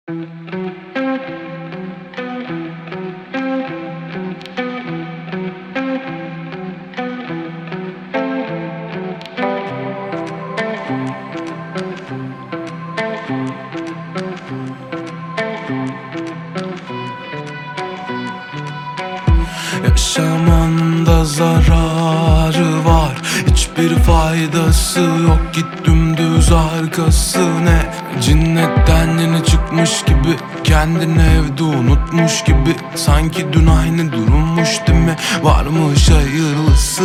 Yaşamanın da zararı var, hiçbir faydası yok. Git dümdüz, arkası ne? Cinnetten yeni çıkmış gibi, kendini evde unutmuş gibi. Sanki dün aynı durummuş değil mi? Varmış hayırlısı.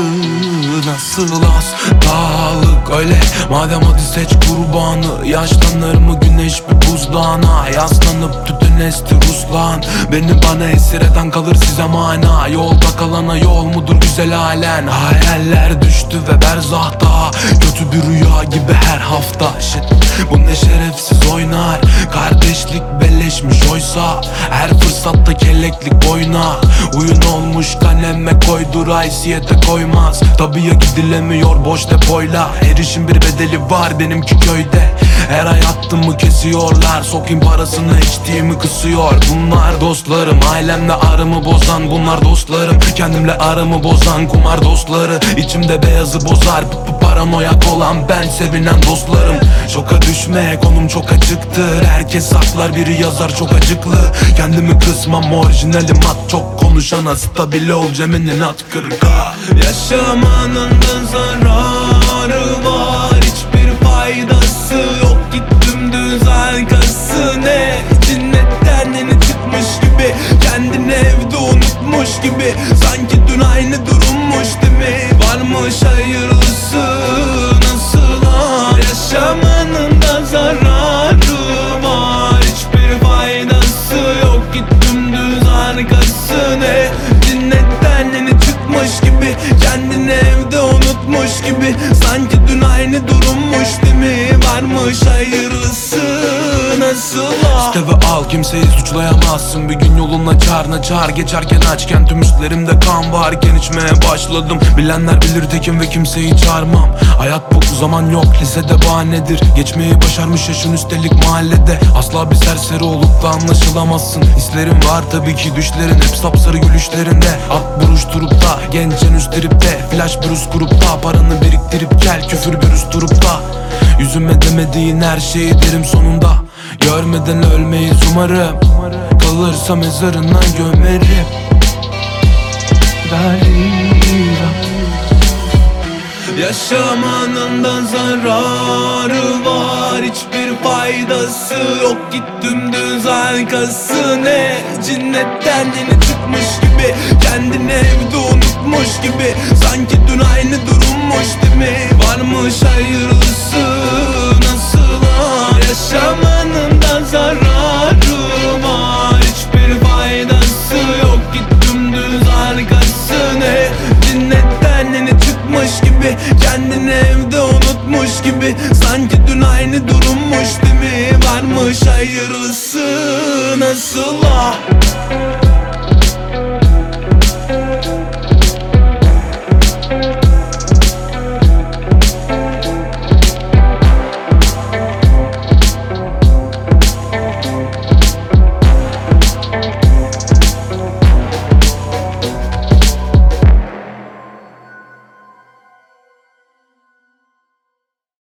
Nasıl hastalık öyle? Madem hadi seç kurbanı. Yaşlanır mı güneş bir buzdağına? Yaslanıp tüten esti Ruslan. Beni bana esir eden kalır size mana. Yolda kalana yol mudur güzel halen? Hayaller düştü ve berzahta, kötü bir rüya gibi her hafta. Shit, bu ne şerefsiz oynar. Kardeşlik beleşmiş oysa, her fırsatta kelleklik boyuna. Oyun olmuş kaleme koydur, haysiyete koymaz. Tabii ya gidilemiyor boş depoyla. Her işin bir bedeli var benimki köyde. Her ay attığımı kesiyorlar, sokayım parasını içtiğimi kısıyor. Bunlar dostlarım, ailemle aramı bozan. Bunlar dostlarım, kendimle aramı bozan. Kumar dostları, içimde beyazı bozar. Paranoyak olan ben, sevinen dostlarım. Şoka düşme, konum çok açıktır. Herkes saklar, biri yazar çok acıklı. Kendimi kısmam, orijinalim at. Çok konuşana stabil ol, ceminin at kırka. Yaşamanın da zararı var, hiçbir faydası yok. Git dümdüz, arkası ne? Cinnetten yeni çıkmış gibi, kendini evde unutmuş gibi. Sanki dün aynı durummuş değil mi? Varmış hayırlısı. Nasıl ha? Yaşamanın da zararı var, hiçbir faydası yok. Git dümdüz, arkası ne? Cinnetten yeni çıkmış gibi, kendini evde unutmuş gibi. Sanki dün aynı durummuş değil mi? Varmış hayırlısı. Nasıl ha? İste ve al, kimseyi suçlayamazsın. Bir gün yoluna çağır, geçerken açken tüm üstlerimde kan varken içmeye başladım. Bilenler bilir tekim ve kimseyi çağırmam. Hayat bu, zaman yok, lisede bahanedir. Geçmeyi başarmış yaşın üstelik mahallede. Asla bir serseri olup da anlaşılamazsın. Hislerin var tabii ki, düşlerin hep sapsarı gülüşlerinde. At buruşturup da, gençken üsttirip de. Flash bir üst grupta, paranı biriktirip gel. Küfür bir üst durupta. Yüzüme demediğin her şeyi derim sonunda. Görmeden ölmeyiz umarım. Kalırsa mezarından gömerim. Yaşamanın da zararı var, hiçbir faydası yok. Git dümdüz, arkası ne? Cinnetten yeni çıkmış gibi, kendini evde unutmuş gibi. Sanki dün aynı durummuş değil mi? Varmış hayırlısı. Nasıl ha? Yaşamanın da zararı var, hiçbir faydası yok. Git dümdüz, arkası ne? Cinnetten yeni çıkmış gibi, kendini evde unutmuş gibi. Sanki dün aynı durummuş değil mi? Varmış hayırlısı. Nasıl ha?